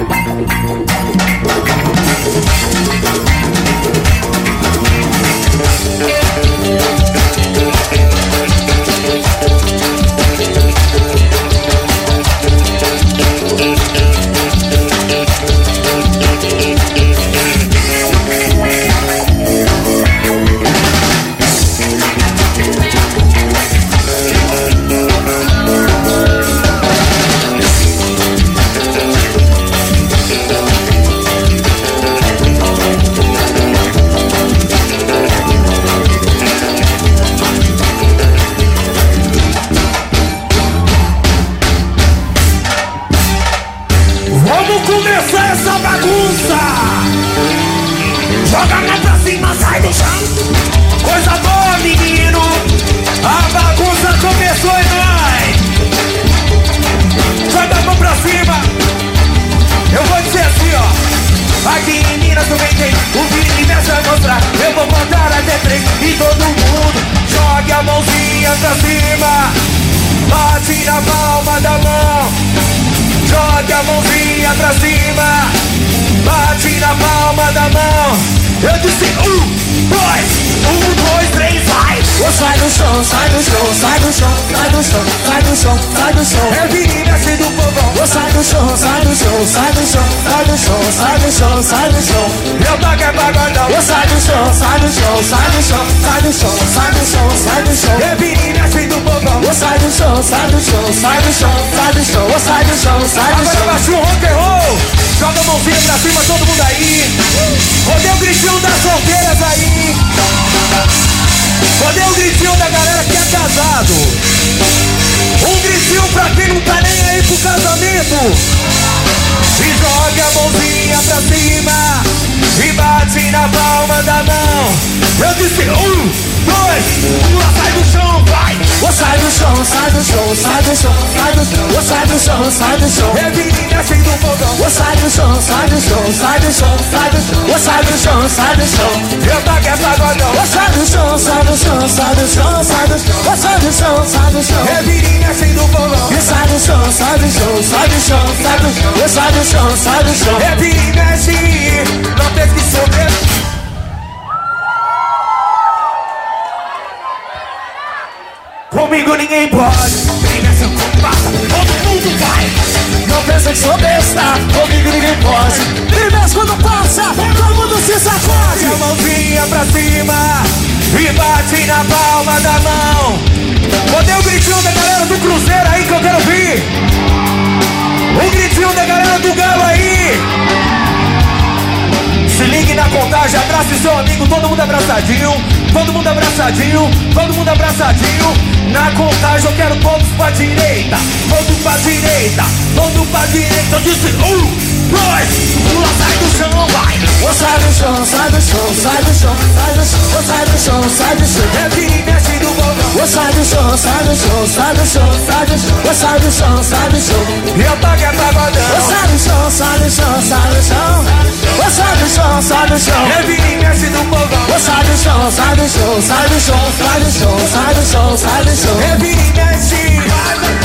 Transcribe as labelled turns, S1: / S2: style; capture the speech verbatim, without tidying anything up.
S1: Comigo ninguém pode, vem nessa compassa, todo mundo vai. Não pensa que sou besta, comigo ninguém pode. E mesmo quando passa, todo mundo se sacode. A mãozinha pra cima e bate na palma da mão. Cadê o gritinho da galera do Cruzeiro aí que eu quero ouvir? O gritinho da galera do Galo aí. Se ligue na contagem, abrace seu amigo, todo mundo abraçadinho. Todo mundo abraçadinho, todo mundo abraçadinho. Na contagem eu quero todos pra direita, todos pra direita, todos pra direita. Eu disse um, dois, pula, sai do chão, vai. Ou sai do chão, sai do chão, sai do chão, sai do chão. Ou sai do chão, sai do chão, é vira e mexe do bolão. Ou sai do chão, sai do chão, sai do chão, sai do chão. Ou sai do chão, sai do chão, e eu pago é pagodão. Ou sai do chão, sai do chão, sai do chão. Ou sai do chão, sai do chão, é vira e mexe do bolão. Ou sai do chão, sai do chão, sai do chão, sai do chão, sai do chão, sai do chão. É vira e mexe.